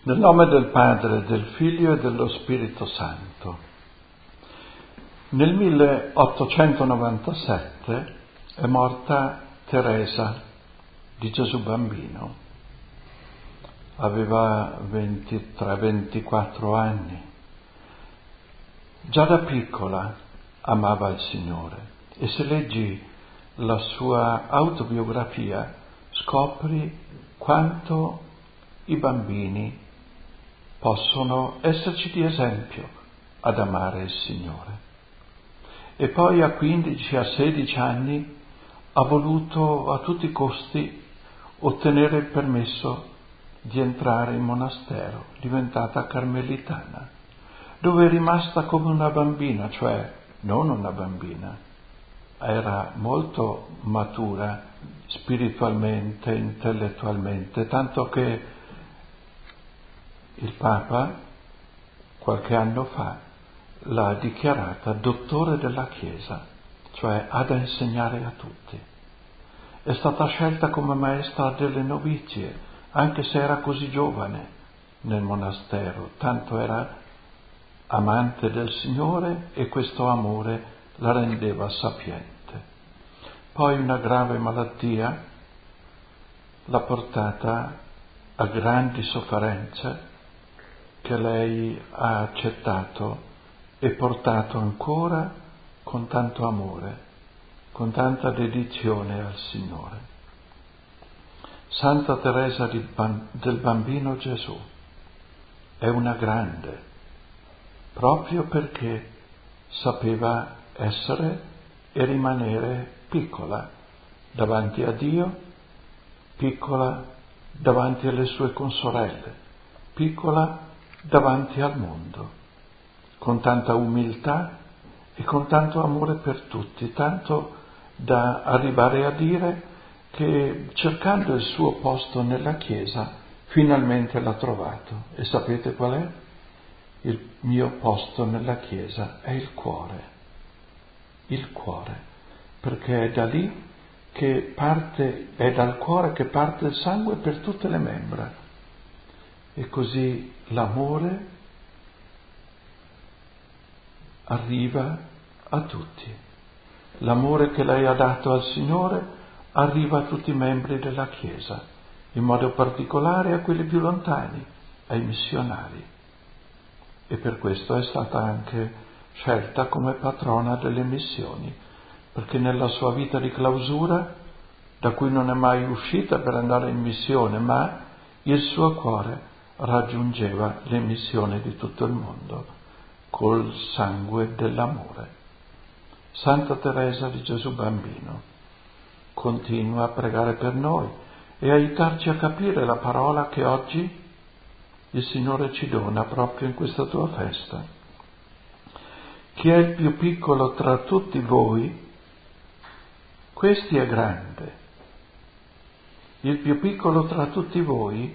Nel nome del Padre, del Figlio e dello Spirito Santo. Nel 1897 è morta Teresa di Gesù Bambino. Aveva 23-24 anni. Già da piccola amava il Signore e se leggi la sua autobiografia scopri quanto i bambini possono esserci di esempio ad amare il Signore. E poi a 15, a 16 anni ha voluto a tutti i costi ottenere il permesso di entrare in monastero, diventata carmelitana, dove è rimasta come una bambina, cioè non una bambina, era molto matura spiritualmente, intellettualmente, tanto che il Papa, qualche anno fa, l'ha dichiarata dottore della Chiesa, cioè ha da insegnare a tutti. È stata scelta come maestra delle novizie, anche se era così giovane nel monastero, tanto era amante del Signore e questo amore la rendeva sapiente. Poi una grave malattia l'ha portata a grandi sofferenze che lei ha accettato e portato ancora con tanto amore, con tanta dedizione al Signore. Santa Teresa del Bambino Gesù è una grande, proprio perché sapeva essere e rimanere piccola davanti a Dio, piccola davanti alle sue consorelle, piccola davanti al mondo, con tanta umiltà e con tanto amore per tutti, tanto da arrivare a dire che cercando il suo posto nella Chiesa finalmente l'ha trovato. E sapete qual è? Il mio posto nella Chiesa è il cuore, perché è da lì che parte, è dal cuore che parte il sangue per tutte le membra. E così l'amore arriva a tutti. L'amore che lei ha dato al Signore arriva a tutti i membri della Chiesa, in modo particolare a quelli più lontani, ai missionari. E per questo è stata anche scelta come patrona delle missioni, perché nella sua vita di clausura, da cui non è mai uscita per andare in missione, ma il suo cuore raggiungeva le missioni di tutto il mondo col sangue dell'amore. Santa Teresa di Gesù Bambino continua a pregare per noi e aiutarci a capire la parola che oggi il Signore ci dona proprio in questa tua festa. Chi è il più piccolo tra tutti voi, questi è grande. Il più piccolo tra tutti voi,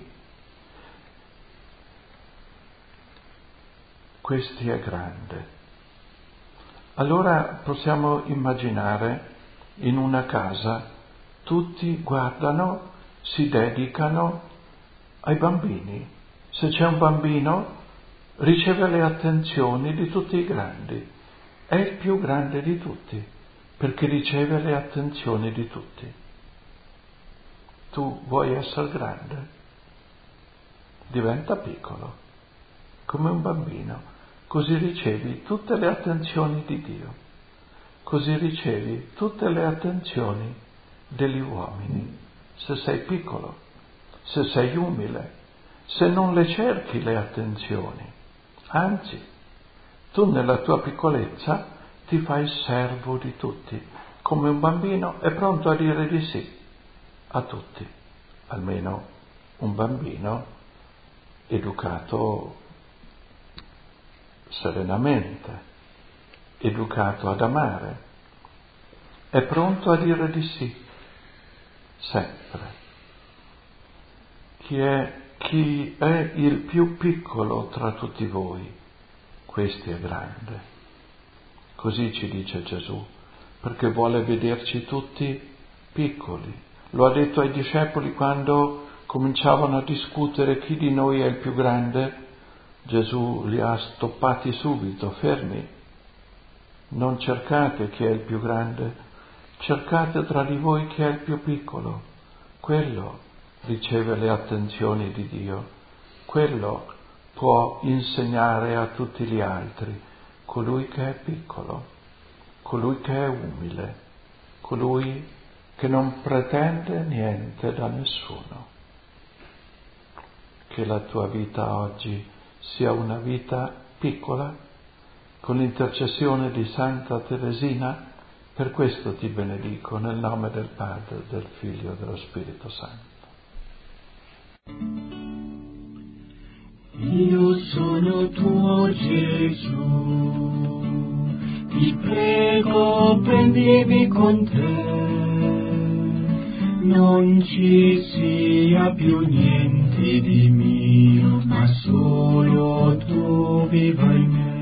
questi è grande. Allora possiamo immaginare in una casa tutti guardano, si dedicano ai bambini. Se c'è un bambino riceve le attenzioni di tutti i grandi. È il più grande di tutti perché riceve le attenzioni di tutti. Tu vuoi essere grande? Diventa piccolo, come un bambino. Così ricevi tutte le attenzioni di Dio, così ricevi tutte le attenzioni degli uomini, se sei piccolo, se sei umile, se non le cerchi le attenzioni. Anzi, tu nella tua piccolezza ti fai servo di tutti, come un bambino è pronto a dire di sì a tutti, almeno un bambino educato serenamente, educato ad amare, è pronto a dire di sì, sempre. Chi è il più piccolo tra tutti voi, questi è grande. Così ci dice Gesù, perché vuole vederci tutti piccoli. Lo ha detto ai discepoli quando cominciavano a discutere chi di noi è il più grande, Gesù li ha stoppati subito, fermi. Non cercate chi è il più grande, cercate tra di voi chi è il più piccolo. Quello riceve le attenzioni di Dio, quello può insegnare a tutti gli altri, colui che è piccolo, colui che è umile, colui che non pretende niente da nessuno. Che la tua vita oggi sia una vita piccola, con l'intercessione di Santa Teresina. Per questo ti benedico nel nome del Padre, del Figlio e dello Spirito Santo. Io sono tuo Gesù, ti prego prendimi con te, non ci sia più niente di mio, ma solo tu viva in me.